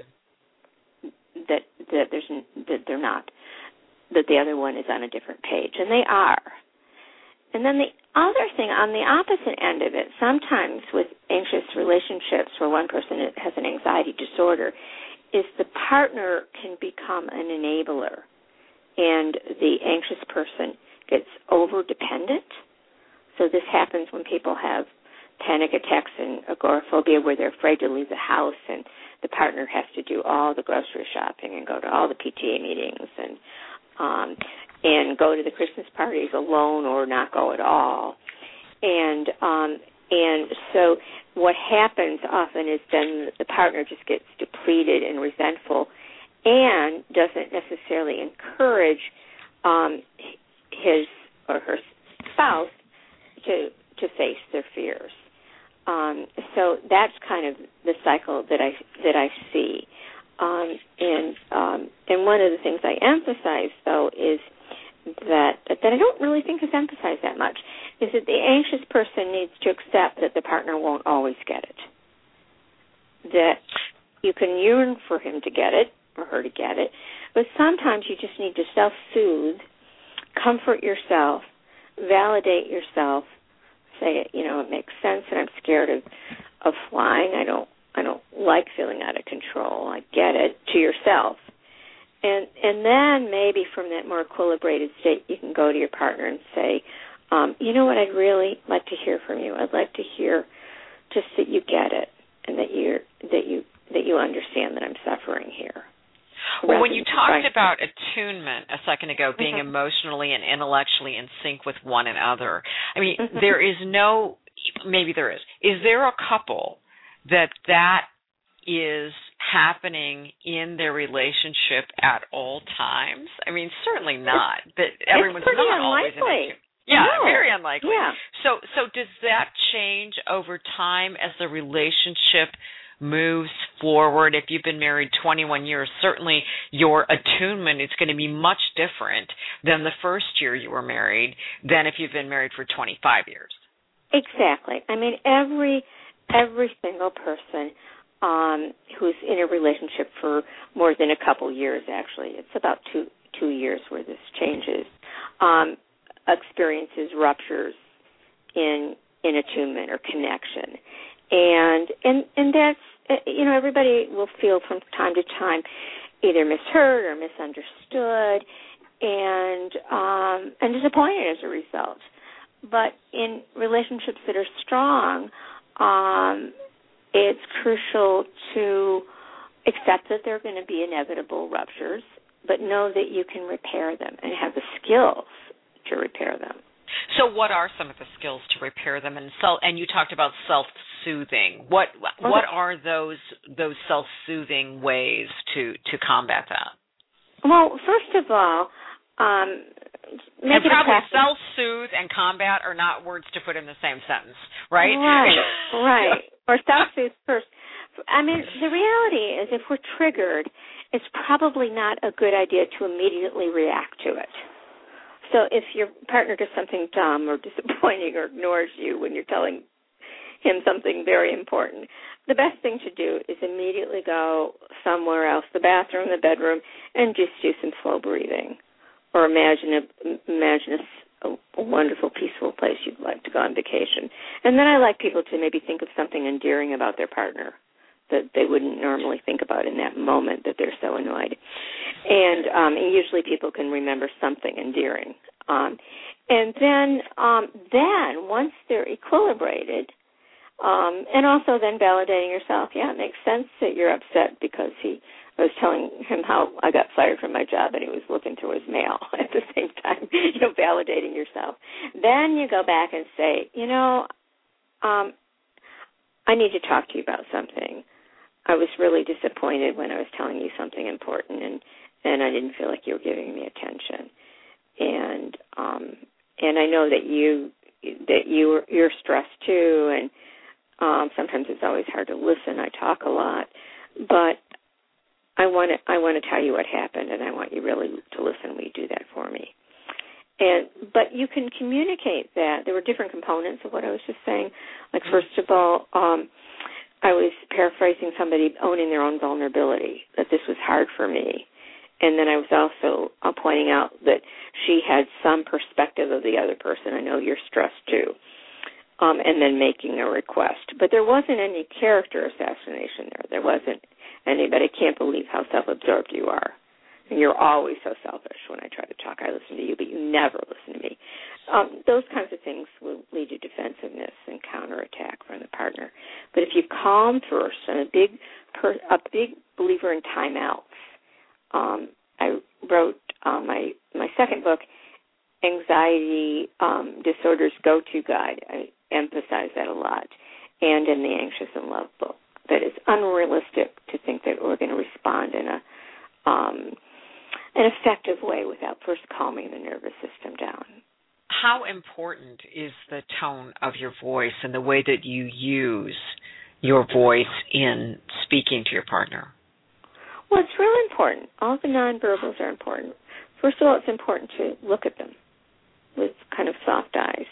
that that there's that they're not, that the other one is on a different page, and they are. And then the other thing on the opposite end of it, sometimes with anxious relationships where one person has an anxiety disorder, is the partner can become an enabler, and the anxious person gets over-dependent. So this happens when people have panic attacks and agoraphobia where they're afraid to leave the house and the partner has to do all the grocery shopping and go to all the P T A meetings and um, and go to the Christmas parties alone or not go at all. And um, and so what happens often is then the partner just gets depleted and resentful and doesn't necessarily encourage um, his or her spouse to to face their fears. Um, so that's kind of the cycle that I that I see. Um, and um, and one of the things I emphasize though is that that I don't really think is emphasized that much is that the anxious person needs to accept that the partner won't always get it. That you can yearn for him to get it or her to get it, but sometimes you just need to self-soothe, comfort yourself, validate yourself, say, you know, it makes sense that I'm scared of, of flying. I don't I don't like feeling out of control. I get it, to yourself. And and then maybe from that more equilibrated state, you can go to your partner and say, um, you know what, I'd really like to hear from you. I'd like to hear just that you get it and that you're that you that you understand that I'm suffering here. Well, when you talked about attunement a second ago, being mm-hmm. emotionally and intellectually in sync with one another, I mean, mm-hmm. there is no, maybe there is, is there a couple that that is happening in their relationship at all times? I mean, certainly not. That everyone's it's pretty not unlikely. always in it. Yeah, no. very unlikely. Yeah. So, so does that change over time as the relationship moves forward? If you've been married twenty-one years, certainly your attunement is going to be much different than the first year you were married than if you've been married for twenty-five years. Exactly. I mean, every every single person um, who's in a relationship for more than a couple years, actually, it's about two two years where this changes, um, experiences ruptures in in attunement or connection. And and and that's, you know, everybody will feel from time to time either misheard or misunderstood and um, and disappointed as a result. But in relationships that are strong, um, it's crucial to accept that there are going to be inevitable ruptures, but know that you can repair them and have the skills to repair them. So what are some of the skills to repair them? And self, and you talked about self-soothing. What what are those those self-soothing ways to, to combat that? Well, first of all, um, make and it probably a practice. Self-soothe and combat are not words to put in the same sentence, right? Right, right. Or self-soothe first. I mean, the reality is if we're triggered, it's probably not a good idea to immediately react to it. So if your partner does something dumb or disappointing or ignores you when you're telling him something very important, the best thing to do is immediately go somewhere else, the bathroom, the bedroom, and just do some slow breathing, or imagine a imagine a, a wonderful, peaceful place you'd like to go on vacation. And then I like people to maybe think of something endearing about their partner that they wouldn't normally think about in that moment that they're so annoyed. And, um, and usually people can remember something endearing. Um, and then, um, then once they're equilibrated, um, and also then validating yourself, yeah, it makes sense that you're upset because he I was telling him how I got fired from my job and he was looking through his mail at the same time, you know, validating yourself. Then you go back and say, you know, um, I need to talk to you about something. I was really disappointed when I was telling you something important, and, and I didn't feel like you were giving me attention. And um, and I know that you that you you're stressed too, and um, sometimes it's always hard to listen. I talk a lot, but I want to I want to tell you what happened, and I want you really to listen. Will you do that for me? And but you can communicate that. There were different components of what I was just saying. Like, first of all, um, I was paraphrasing somebody owning their own vulnerability, that this was hard for me. And then I was also uh, pointing out that she had some perspective of the other person. I know you're stressed too. Um, and then making a request. But there wasn't any character assassination there. There wasn't anybody. I can't believe how self-absorbed you are. And you're always so selfish. When I try to talk, I listen to you, but you never listen to me. Um, those kinds of things will lead to defensiveness and counterattack from the partner. But if you calm first, and a big, per, a big believer in timeouts, um, I wrote uh, my my second book, Anxiety um, Disorders Go-To Guide. I emphasize that a lot. And in the Anxious in Love book, that it's unrealistic to think that we're going to respond in a um, an effective way without first calming the nervous system down. How important is the tone of your voice and the way that you use your voice in speaking to your partner? Well, it's really important. All the nonverbals are important. First of all, it's important to look at them with kind of soft eyes.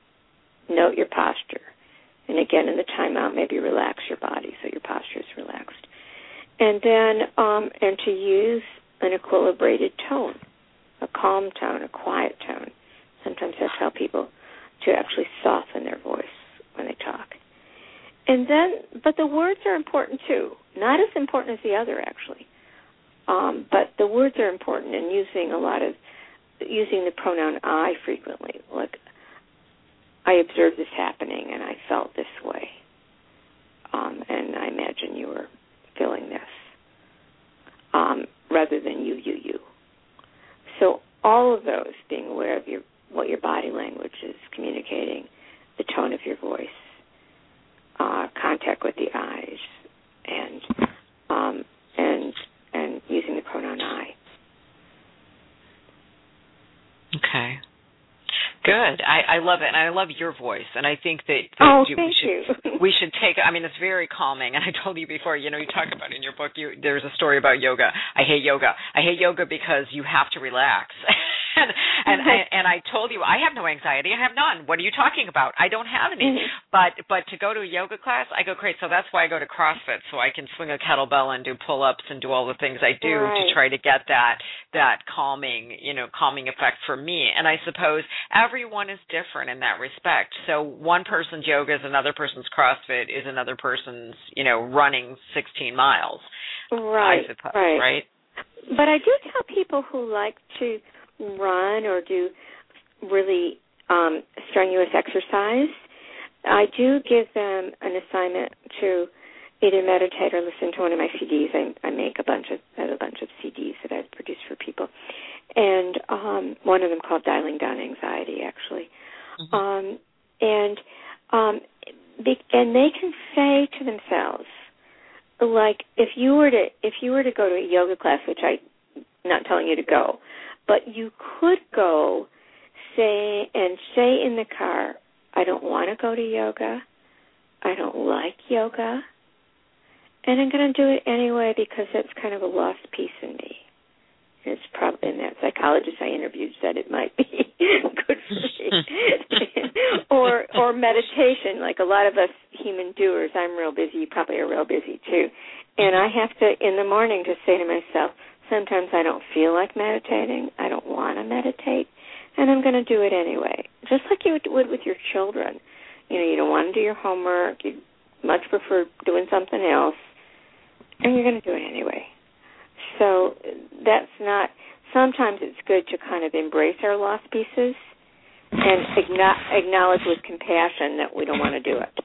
Note your posture. And again, in the timeout, maybe relax your body so your posture is relaxed. And then, um, and to use an equilibrated tone, a calm tone, a quiet tone. Sometimes I tell people to actually soften their voice when they talk. And then, but the words are important too. Not as important as the other, actually. Um, but the words are important, and using a lot of, using the pronoun I frequently. Like, I observed this happening, and I felt this way. Um, and I imagine you were feeling this. Um, rather than you, you, you. So all of those, being aware of your what your body language is communicating, the tone of your voice, uh, contact with the eyes, and um, and and using the pronoun I. Okay. Good. I, I love it, and I love your voice, and I think that, that oh, you, thank we, should, you. we should take, I mean, it's very calming, and I told you before, you know, you talk about in your book, you, there's a story about yoga. I hate yoga. I hate yoga because you have to relax. and and, I, and I told you, I have no anxiety. I have none. What are you talking about? I don't have any. Mm-hmm. But but to go to a yoga class, I go crazy. So that's why I go to CrossFit, so I can swing a kettlebell and do pull-ups and do all the things I do right. to try to get that that calming, you know, calming effect for me. And I suppose everyone is different in that respect. So one person's yoga is another person's CrossFit is another person's, you know, running sixteen miles. Right. I suppose, right. right? But I do tell people who like to run or do really um, strenuous exercise, I do give them an assignment to either meditate or listen to one of my C Ds. I, I make a bunch of I have a bunch of C Ds that I've produced for people, and um, one of them called Dialing Down Anxiety, actually. Mm-hmm. Um, and um, be, and they can say to themselves, like, if you were to if you were to go to a yoga class, which I'm not telling you to go, but you could go, say, and say in the car, I don't want to go to yoga. I don't like yoga. And I'm going to do it anyway because it's kind of a lost piece in me. And it's probably, and that psychologist I interviewed said it might be good for me. or or meditation, like a lot of us human doers. I'm real busy. You probably are real busy too. And I have to, in the morning, to say to myself, sometimes I don't feel like meditating. I don't want to meditate. and I'm going to do it anyway, just like you would with your children. You know, you don't want to do your homework. You much prefer doing something else, and you're going to do it anyway. So that's not – sometimes it's good to kind of embrace our lost pieces and acknowledge with compassion that we don't want to do it.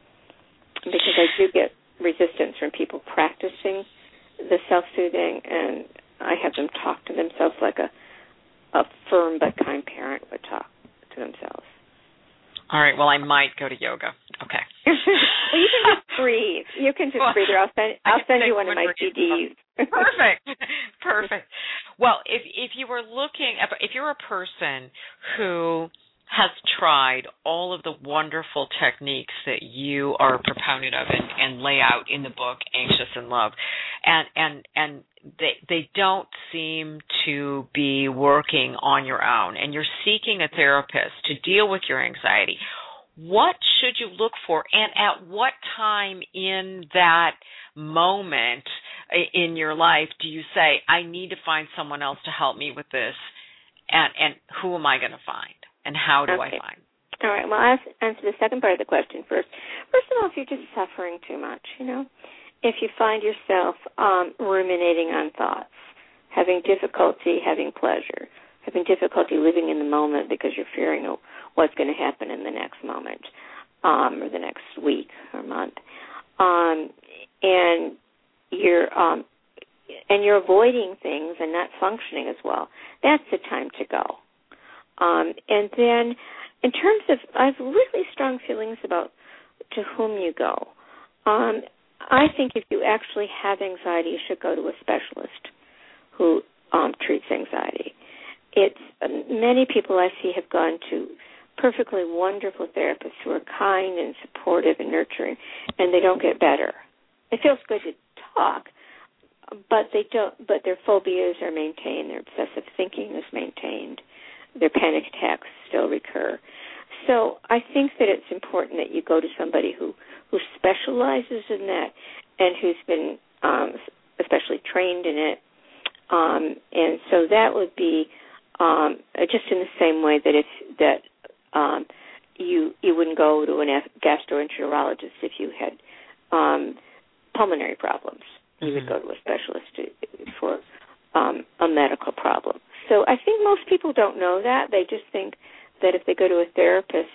Because I do get resistance from people practicing the self-soothing, and I have them talk to themselves like a, a firm but kind parent would talk to themselves. All right, well, I might go to yoga. Okay. Well, you can just breathe. You can just well, breathe. Or I'll send, I'll send you one of my C Ds. Perfect. Perfect. Well, if if you were looking, if you're a person who has tried all of the wonderful techniques that you are a proponent of and, and lay out in the book, Anxious in Love, and and and they they don't seem to be working on your own, and you're seeking a therapist to deal with your anxiety, what should you look for, and at what time in that moment in your life do you say, I need to find someone else to help me with this, and, and who am I going to find, and how do okay. I find? All right, well, I'll answer the second part of the question first. First of all, if you're just suffering too much, you know, if you find yourself um, ruminating on thoughts, having difficulty having pleasure, having difficulty living in the moment because you're fearing what's going to happen in the next moment um, or the next week or month, um, and you're um, and you're avoiding things and not functioning as well, that's the time to go. Um, and then in terms of, I have really strong feelings about to whom you go. Um, I think if you actually have anxiety, you should go to a specialist who um, treats anxiety. It's um, many people I see have gone to perfectly wonderful therapists who are kind and supportive and nurturing, and they don't get better. It feels good to talk, but they don't. But their phobias are maintained. Their obsessive thinking is maintained. Their panic attacks still recur. So I think that it's important that you go to somebody who, who specializes in that and who's been um, especially trained in it. Um, and so that would be um, just in the same way that if that um, you you wouldn't go to a gastroenterologist if you had um, pulmonary problems. You mm-hmm. would go to a specialist to, for um, a medical problem. So I think most people don't know that. They just think that if they go to a therapist,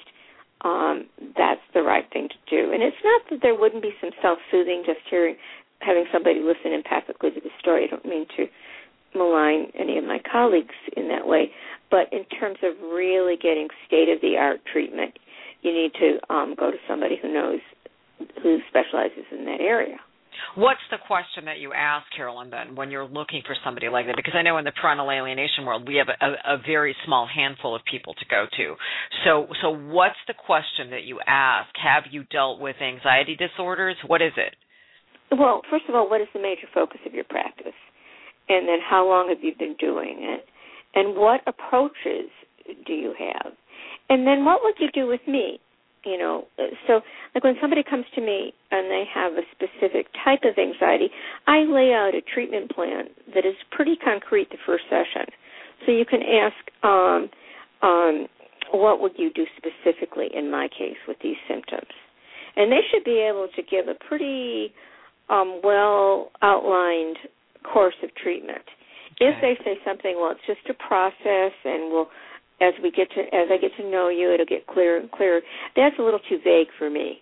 um, that's the right thing to do. And it's not that there wouldn't be some self-soothing, just hearing, having somebody listen empathically to the story. I don't mean to malign any of my colleagues in that way. But in terms of really getting state-of-the-art treatment, you need to um, go to somebody who knows, who specializes in that area. What's the question that you ask, Carolyn, then, when you're looking for somebody like that? Because I know in the parental alienation world, we have a, a very small handful of people to go to. So so what's the question that you ask? Have you dealt with anxiety disorders? What is it? Well, first of all, what is the major focus of your practice? And then how long have you been doing it? And what approaches do you have? And then what would you do with me? You know, so like when somebody comes to me and they have a specific type of anxiety, I lay out a treatment plan that is pretty concrete the first session. So you can ask, um, um, what would you do specifically in my case with these symptoms? And they should be able to give a pretty um, well-outlined course of treatment. Okay. If they say something, well, it's just a process and we'll As we get to, as I get to know you, it'll get clearer and clearer. That's a little too vague for me.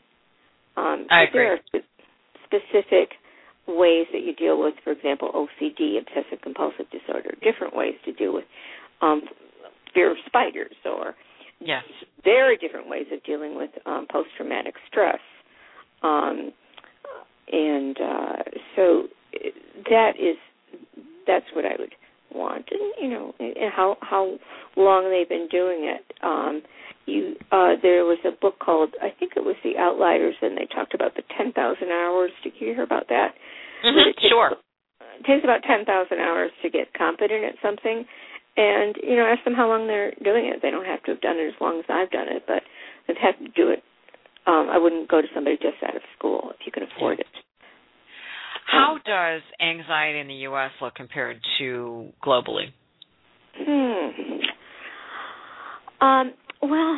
Um, I agree. There are sp- specific ways that you deal with, for example, O C D, obsessive compulsive disorder. Different ways to deal with um, fear of spiders, or yes. very different ways of dealing with um, post-traumatic stress. Um, and uh, so that is that's what I would want, and you know, and how how long they've been doing it. Um, you uh, there was a book called, I think it was The Outliers, and they talked about the ten thousand hours. Did you hear about that? Mm-hmm, it takes, sure. It takes about ten thousand hours to get competent at something, and you know, ask them how long they're doing it. They don't have to have done it as long as I've done it, but they've had to do it. Um, I wouldn't go to somebody just out of school if you can afford it. How does anxiety in the U S look compared to globally? Hmm. Um, well,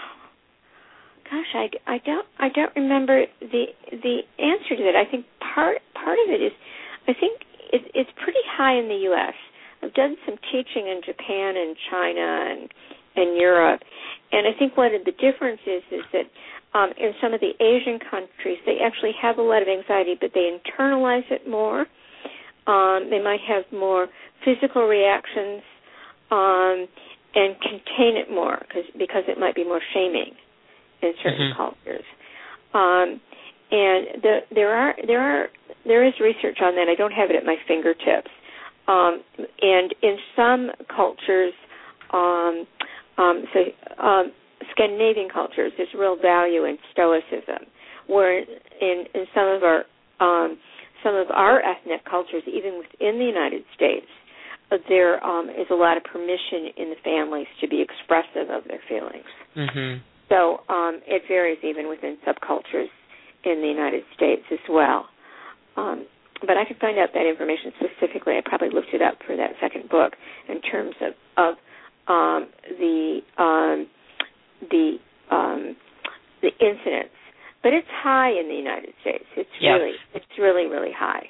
gosh, I, I don't I don't remember the the answer to that. I think part part of it is, I think it, it's pretty high in the U S I've done some teaching in Japan and China and and Europe, and I think one of the differences is that um, in some of the Asian countries they actually have a lot of anxiety, but they internalize it more. Um, they might have more physical reactions um, and contain it more cause, because it might be more shaming in certain mm-hmm. cultures. Um, and the, there are there are there is research on that. I don't have it at my fingertips. Um, and in some cultures, um, um, so um, Scandinavian cultures, there's real value in stoicism. Where in, in some of our um, some of our ethnic cultures, even within the United States, uh, there um, is a lot of permission in the families to be expressive of their feelings. Mm-hmm. So um, it varies even within subcultures in the United States as well. Um, but I could find out that information specifically. I probably looked it up for that second book in terms of, of um, the um, the um, the incidence. But it's high in the United States. It's yes. really it's really really high.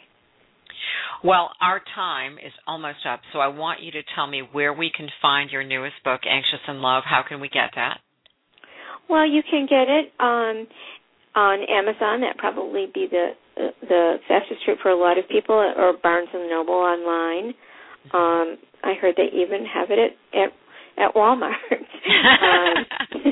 Well, our time is almost up, so I want you to tell me where we can find your newest book, Anxious in Love. How can we get that? Well, you can get it on on Amazon. That'd probably be the the fastest route for a lot of people, or Barnes and Noble online. Um, I heard they even have it at at, at Walmart. um,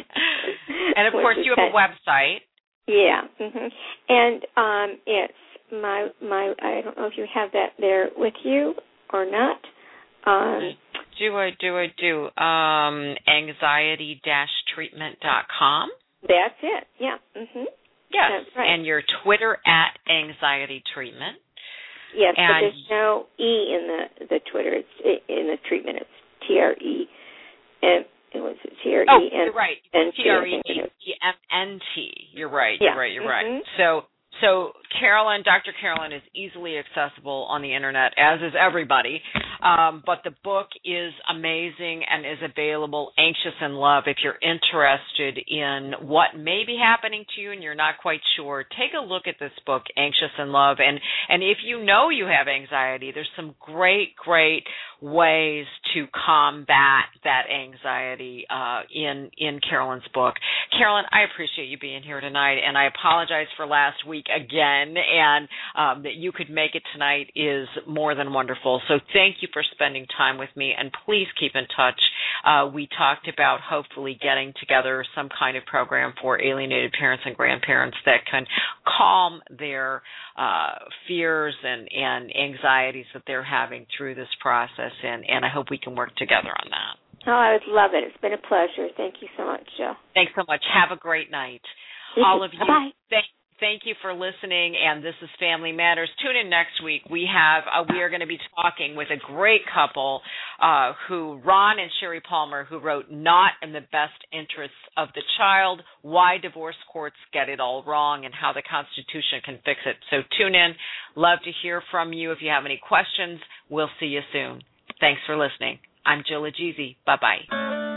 and of course, you have a website. Yeah, mm-hmm. and um, it's my my. I don't know if you have that there with you or not. Um, do I do I do um, anxiety dash treatment dot com? That's it. Yeah. Mm-hmm. Yes, that's right. And your Twitter at Anxiety Treatment. Yes, and but there's no E in the the Twitter. It's in the treatment. It's T R E and it was T R E. Oh, you're right. T R E E M N T. You're right. Yeah. You're right. You're mm-hmm. right. So. So Carolyn, Doctor Carolyn is easily accessible on the Internet, as is everybody. Um, but the book is amazing and is available, Anxious in Love. If you're interested in what may be happening to you and you're not quite sure, take a look at this book, Anxious in Love. And, and if you know you have anxiety, there's some great, great ways to combat that anxiety uh, in, in Carolyn's book. Carolyn, I appreciate you being here tonight, and I apologize for last week again, and um, that you could make it tonight is more than wonderful. So thank you for spending time with me, and please keep in touch. Uh, we talked about hopefully getting together some kind of program for alienated parents and grandparents that can calm their uh, fears and, and anxieties that they're having through this process, and, and I hope we can work together on that. Oh, I would love it. It's been a pleasure. Thank you so much, Jill. Thanks so much. Have a great night. You All too. of you. Bye-bye. Thank Thank you for listening, and this is Family Matters. Tune in next week. We have uh, we are going to be talking with a great couple, uh, who Ron and Sherry Palmer, who wrote "Not in the Best Interests of the Child: Why Divorce Courts Get It All Wrong and How the Constitution Can Fix It." So tune in. Love to hear from you. If you have any questions, we'll see you soon. Thanks for listening. I'm Jill Agizi. Bye bye.